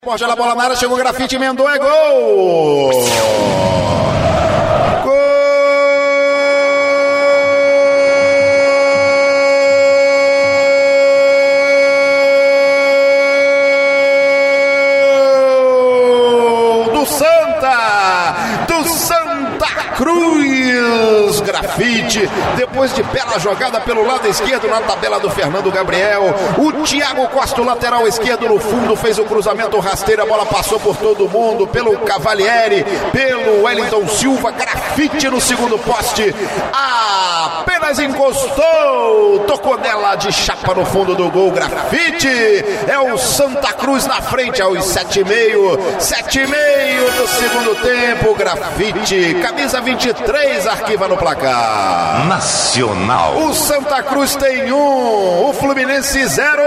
Porte a bola na área, chegou o Grafite, emendou, é gol! Do Santa Cruz, Grafite, depois de bela jogada pelo lado esquerdo na tabela do Fernando Gabriel, o Thiago Costa, o lateral esquerdo no fundo, fez o cruzamento rasteiro, a bola passou por todo mundo, pelo Cavalieri, pelo Wellington Silva, Grafite no segundo poste, apenas encostou, tocou nela de chapa no fundo do gol. Grafite, é o Santa Cruz na frente aos 7,5 do segundo tempo. Grafite, camisa 23, arquiva no placar nacional. O Santa Cruz tem 1, o Fluminense 0.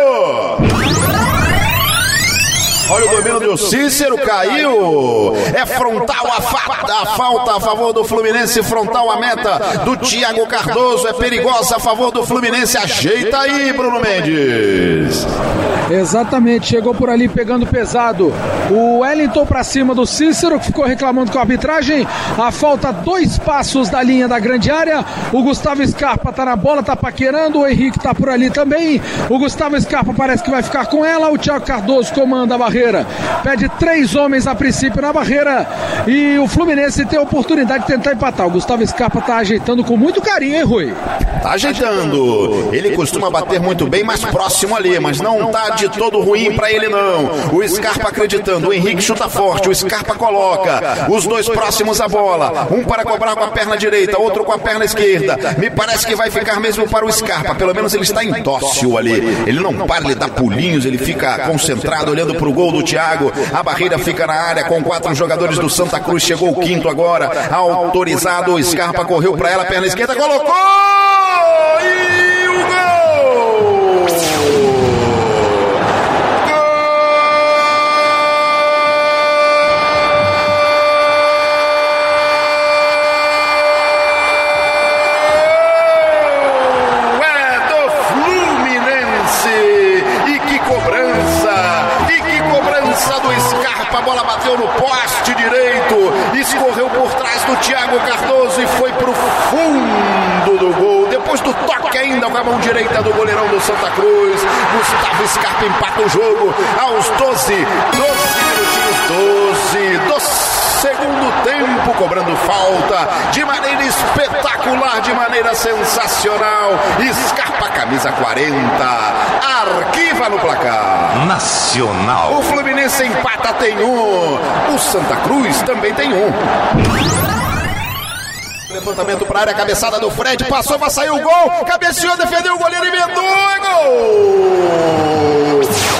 Olha o domínio do Cícero, caiu. É frontal a falta a favor do Fluminense, frontal a meta do Thiago Cardoso, é perigosa a favor do Fluminense. Ajeita aí, Bruno Mendes. Exatamente, chegou por ali pegando pesado o Wellington pra cima do Cícero, que ficou reclamando com a arbitragem. A falta 2 passos da linha da grande área. O Gustavo Scarpa tá na bola, tá paquerando. O Henrique tá por ali também. O Gustavo Scarpa parece que vai ficar com ela. O Thiago Cardoso comanda a barreira, pede 3 homens a princípio na barreira, e o Fluminense tem a oportunidade de tentar empatar. O Gustavo Scarpa tá ajeitando com muito carinho, hein, Rui? Tá ajeitando, ele costuma bater muito bem mais próximo ali, mas não tá de todo ruim pra ele não. O Scarpa acreditando, o Henrique chuta forte, o Scarpa coloca os 2 próximos à bola, um para cobrar com a perna direita, outro com a perna esquerda. Me parece que vai ficar mesmo para o Scarpa, pelo menos ele está em dócil ali, ele não para, ele dá pulinhos, ele fica concentrado olhando pro gol do Thiago. A barreira fica na área com 4 jogadores do Santa Cruz, chegou o 5º agora, autorizado. O Scarpa correu para ela, perna esquerda, colocou e o gol! A bola bateu no poste direito, escorreu por trás do Thiago Cardoso e foi pro fundo do gol. Depois do toque ainda com a mão direita do goleirão do Santa Cruz, Gustavo Scarpa empata o jogo aos 12 minutinhos do segundo tempo, cobrando falta de maneira espetacular, de maneira sensacional. Scarpa, camisa 40, arquiva no placar nacional. O Fluminense empata, tem 1, o Santa Cruz também tem 1. Levantamento para a área, cabeçada do Fred, passou para sair o gol, cabeceou, defendeu o goleiro, emendou, é gol!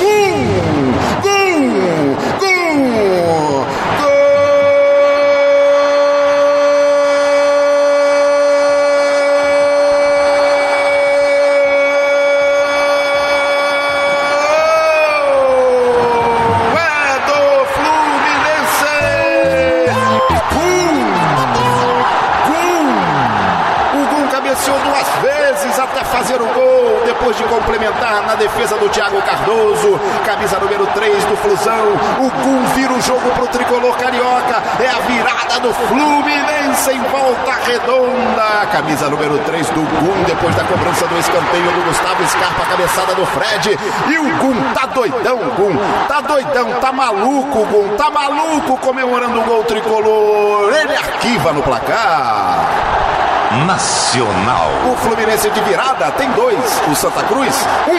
Fazer o gol, depois de complementar na defesa do Thiago Cardoso, camisa número 3 do Flusão. O Gum vira o jogo pro tricolor carioca, é a virada do Fluminense em Volta Redonda, camisa número 3 do Gum, depois da cobrança do escanteio do Gustavo Scarpa, cabeçada do Fred, e o Gum tá doidão, tá maluco, o Gum tá maluco comemorando o gol tricolor, ele arquiva no placar nacional. O Fluminense de virada tem 2, o Santa Cruz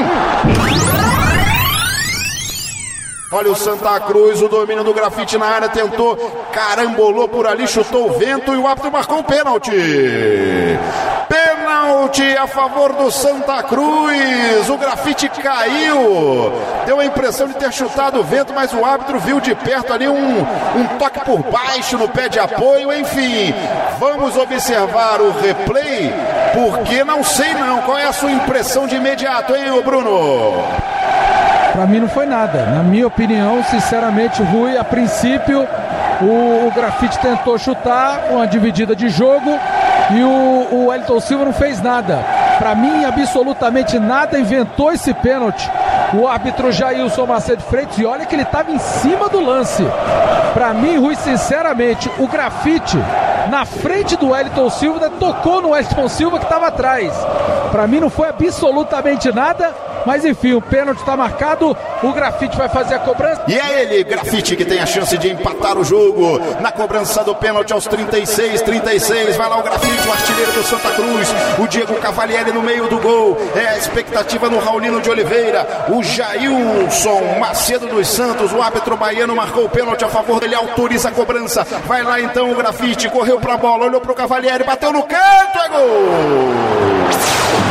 1. Olha o Santa Cruz, o domínio do Grafite na área, tentou, carambolou por ali, chutou o vento e o árbitro marcou um pênalti. Pênalti a favor do Santa Cruz. O Grafite caiu, deu a impressão de ter chutado o vento, mas o árbitro viu de perto ali um toque por baixo no pé de apoio. Enfim, vamos observar o replay, porque não sei não. Qual é a sua impressão de imediato, hein, Bruno? Pra mim não foi nada. Na minha opinião, sinceramente, Rui, a princípio o Grafite tentou chutar com a dividida de jogo e o Wellington Silva não fez nada. Para mim, absolutamente nada, inventou esse pênalti o árbitro Jailson Macedo Freitas, e olha que ele estava em cima do lance. Para mim, Rui, sinceramente, o grafite na frente do Wellington Silva tocou no Wellington Silva que estava atrás. Para mim não foi absolutamente nada, mas enfim, o pênalti está marcado, o grafite vai fazer a cobrança. E é ele, grafite, que tem a chance de empatar o jogo na cobrança do pênalti aos 36, vai lá o grafite, o artilheiro do Santa Cruz, o Diego Cavalieri no meio do gol, é a expectativa no Raulino de Oliveira, o Jailson Macedo dos Santos, o árbitro baiano marcou o pênalti a favor dele, autoriza a cobrança, vai lá então o grafite, correu pra bola, olhou pro Cavalieri, bateu no canto, é gol!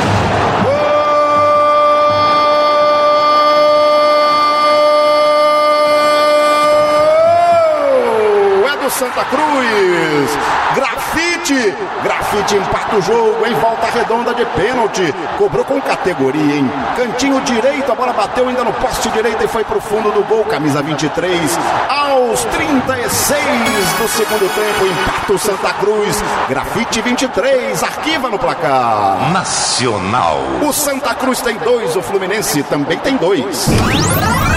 Santa Cruz, grafite empata o jogo em volta redonda de pênalti, cobrou com categoria, hein? Cantinho direito, a bola bateu ainda no poste direito e foi pro fundo do gol, camisa 23, aos 36 do segundo tempo, empata o Santa Cruz, grafite 23, arquiva no placar. Nacional. O Santa Cruz tem 2, o Fluminense também tem 2.